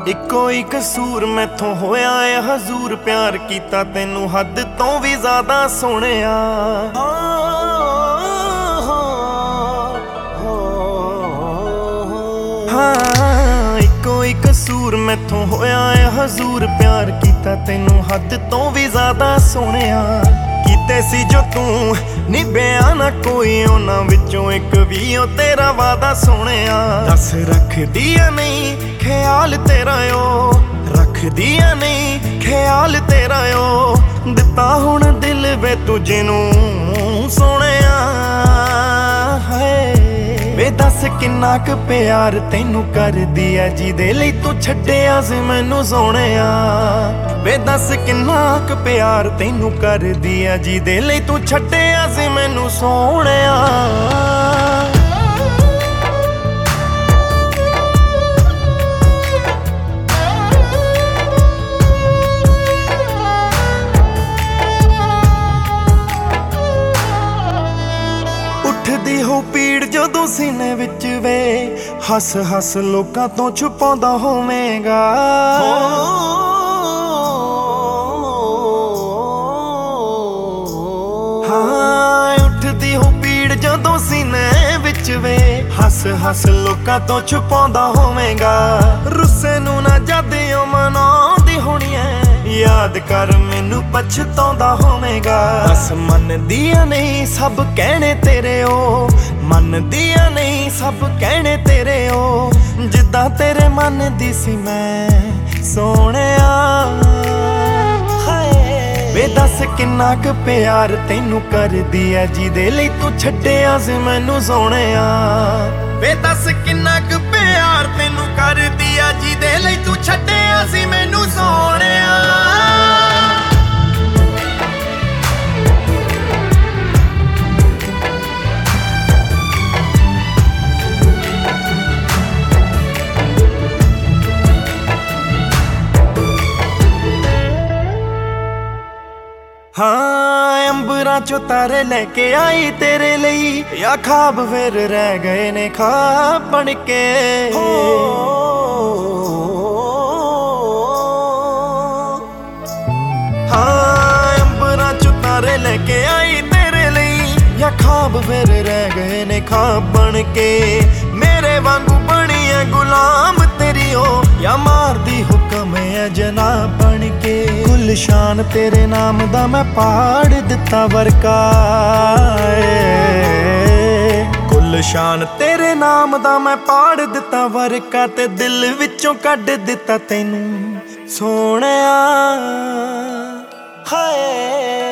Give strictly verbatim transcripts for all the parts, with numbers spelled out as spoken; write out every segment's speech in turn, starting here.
ਇੱਕੋ ਹੀ ਕਸੂਰ ਮੈਥੋਂ ਹੋਇਆ ਏ ਹਜ਼ੂਰ, ਪਿਆਰ ਕੀਤਾ ਤੈਨੂੰ ਹੱਦ ਤੋਂ ਵੀ ਜ਼ਿਆਦਾ ਸੋਹਣਿਆ। ਹਾਂ ਇੱਕੋ ਹੀ ਕਸੂਰ ਮੈਥੋਂ ਹੋਇਆ ਏ ਹਜ਼ੂਰ, ਪਿਆਰ ਕੀਤਾ ਤੈਨੂੰ ਹੱਦ ਤੋਂ ਵੀ ਜ਼ਿਆਦਾ ਸੋਹਣਿਆ। ਕੀਤੇ ਸੀ ਜੋ ਤੂੰ ਨਿਭਿਆ ਨਾ ਕੋਈ, ਉਹਨਾਂ ਵਿੱਚੋਂ ਇੱਕ ਵੀ ਉਹ ਤੇਰਾ ਵਾਦਾ ਸੋਹਣਿਆ। ਦੱਸ ਰੱਖਦੀ ਆ ਨਹੀਂ ਖਿਆਲ ਤੇਰਾ ਓ, ਰੱਖਦੀ ਆ ਨਹੀਂ ਖਿਆਲ ਤੇਰਾ ਓ, ਦਿੱਤਾ ਹੁਣ ਦਿਲ ਵੇ ਤੁਝੇ ਨੂੰ ਸੋਹਣਿਆ। ਵੇ ਦੱਸ ਕਿੰਨਾ ਕੁ ਪਿਆਰ ਤੈਨੂੰ ਕਰਦੀ ਐ, ਜਿਹਦੇ ਲਈ ਤੂੰ ਛੱਡਿਆ ਸੀ ਮੈਨੂੰ ਸੋਹਣਿਆ। ਵੇ ਦੱਸ ਕਿੰਨਾ ਕੁ ਪਿਆਰ ਤੈਨੂੰ ਕਰਦੀ ਐ, ਜਿਹਦੇ ਲਈ ਤੂੰ ਛੱਡਿਆ ਸੀ ਮੈਨੂੰ ਸੋਹਣਿਆ। ਉੱਠਦੀ ਹੋ ਪੀੜ ਜਦੋਂ ਸੀਨੇ ਵਿੱਚ ਵੇ, ਹੱਸ ਹੱਸ ਲੋਕਾਂ ਤੋਂ ਛੁਪਾਉਂਦਾ ਹੋਵੇਂਗਾ। ਹਾਂ ਉੱਠਦੀ ਹੋ ਪੀੜ ਜਦੋਂ ਸੀਨੇ ਵਿੱਚ ਵੇ, ਹੱਸ ਹੱਸ ਲੋਕਾਂ ਤੋਂ ਛੁਪਾਉਂਦਾ ਹੋਵੇਂਗਾ। ਰੁੱਸੇ ਨੂੰ ਨਾ ਜਦ ਉਹ ਮਨਾਉਂਦੀ ਹੋਣੀ ਐ, ਯਾਦ ਕਰ ਮੈਨੂੰ ਪਛਤਾਉਂਦਾ ਹੋਵੇਂਗਾ। ਬਸ ਮੰਨਦੀ ਆ ਨਹੀਂ ਸਭ ਕਹਿਣੇ ਤੇਰੇ ਓ, ਮੰਨਦੀ ਆ ਨਹੀਂ ਸਭ ਕਹਿਣੇ ਤੇਰੇ ਓ, ਜਿੱਦਾਂ ਤੇਰੇ ਮਨ ਦੀ ਸੀ ਮੈਂ ਸੋਹਣਿਆ। ਹਾਏ ਵੇ ਦੱਸ ਕਿੰਨਾ ਕੁ ਪਿਆਰ ਤੈਨੂੰ ਕਰਦੀ ਐ, ਜਿਹਦੇ ਲਈ ਤੂੰ ਛੱਡਿਆ ਸੀ ਮੈਨੂੰ ਸੋਹਣਿਆ। ਵੇ ਦੱਸ ਕਿੰਨਾ ਕੁ ਪਿਆਰ ਤੈਨੂੰ ਕਰਦੀ ਐ, ਜਿਹਦੇ ਲਈ ਤੂੰ ਛੱਡਿਆ ਸੀ ਮੈਨੂੰ ਸੋਹਣਿਆ। ਹਾਂ ਅੰਬਰਾਂ ਚੋਂ ਤਾਰੇ ਲੈ ਕੇ ਆਈ ਤੇਰੇ ਲਈ, ਯਾ ਖਾਬ ਫਿਰ ਰਹਿ ਗਏ ਨੇ ਖਾਬ ਬਣ ਕੇ। ਹਾਂ ਅੰਬਰਾਂ ਚੋਂ ਤਾਰੇ ਲੈ ਕੇ ਆਈ ਤੇਰੇ ਲਈ, ਯਾ ਖਾਬ ਫਿਰ ਰਹਿ ਗਏ ਨੇ ਖਾਬ ਬਣ ਕੇ। ਮੇਰੇ ਵਾਂਗੂ ਬਣੀ ਐ ਗੁਲਾਮ ਤੇਰੀ ਓ, ਯਾ ਮਾਰਦੀ ਹੁਕਮ ਐ ਜਨਾਬ ਬਣ ਕੇ। ਗੁਲਸ਼ਾਨ ਤੇਰੇ ਨਾਮ ਦਾ ਮੈਂ ਪਾੜ ਦਿੱਤਾ ਵਰਕਾ, ਗੁਲਸ਼ਾਨ ਤੇਰੇ ਨਾਮ ਦਾ ਮੈਂ ਪਾੜ ਦਿੱਤਾ ਵਰਕਾ, ਤੇ ਦਿਲ ਵਿੱਚੋਂ ਕੱਢ ਦਿੱਤਾ ਤੈਨੂੰ ਸੋਹਣਿਆ। ਹਾਏ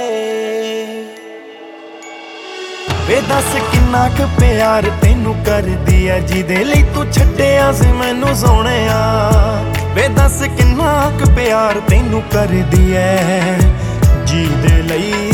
ਵੇ ਦੱਸ ਕਿੰਨਾ ਕੁ ਪਿਆਰ ਤੈਨੂੰ ਕਰਦੀ ਐ, ਜਿਹਦੇ ਲਈ ਤੂੰ ਛੱਡਿਆ ਸੀ ਮੈਨੂੰ ਸੋਹਣਿਆ। ਵੇ ਦੱਸ ਕਿੰਨਾ ਕੁ ਪਿਆਰ ਤੈਨੂੰ ਕਰਦੀ ਐ, ਜਿਹਦੇ ਲਈ